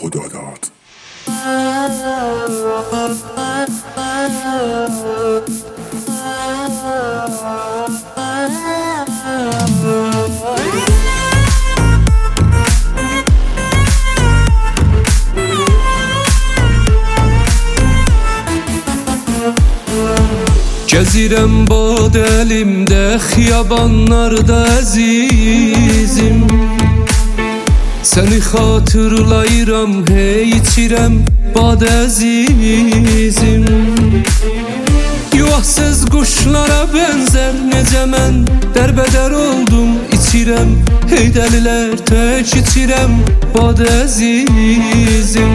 خدا داد. Gəzirəm bad əlimdə, xiyabanlarda əzizim. Səni xatırlayıram, hey içirəm bad əzizim. Yuvasız quşlara bənzər, necə mən dərbədər oldum, içirəm, hey dəlilər tək içirəm bad əzizim.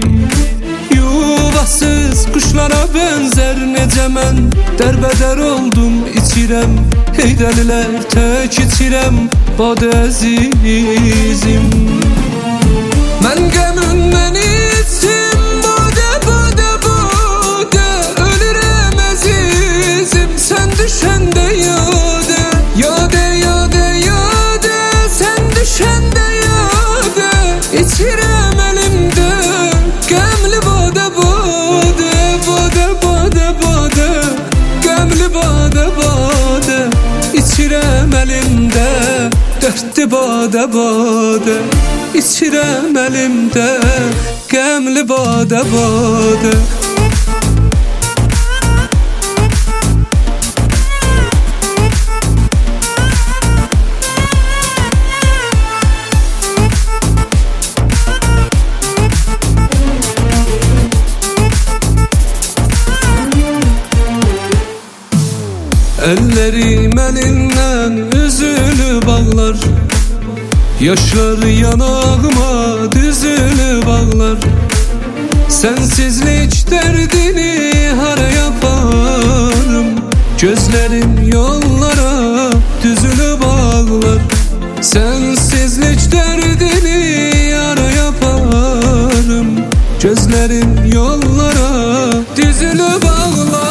Yuvasız quşlara bənzər, necə mən dərbədər oldum, içirəm, hey dəlilər tək içirəm bad əzizim. Mən qəmimdən içim badə, badə, badə, ölürəm əzizim, sən düşəndə yadə, yadə, yadə, yadə, sən düşəndə yadə, içirəm əlimdə qəmli badə, badə, badə, badə, badə, qəmli badə, badə, içirəm əlimdə dərdli badə, badə, içirəm əlimdə qəmli badə, badə. Əllərim əlindən üzülüb ağlar, yaşlar yanağıma düzülüb ağlar. Sənsizlik dərdini haraya aparım, gözlərim yollara düzülüb ağlar. Sənsizlik dərdini haraya aparım, gözlərim yollara düzülüb ağlar.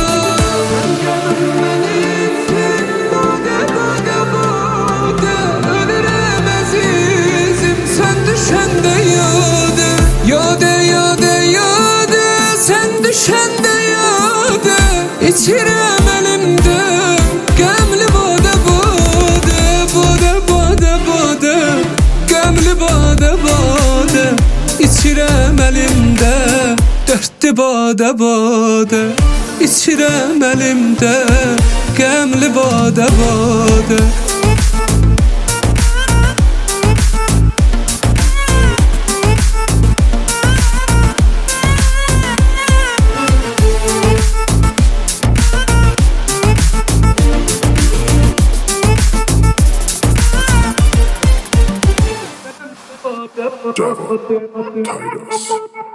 Düşəndə yadə, içirəm əlimdə qəmli badə, badə, badə, badə, badə, qəmli badə, badə, içirəm əlimdə dərdli badə, badə, içirəm əlimdə qəmli badə, badə. Devil, Titus.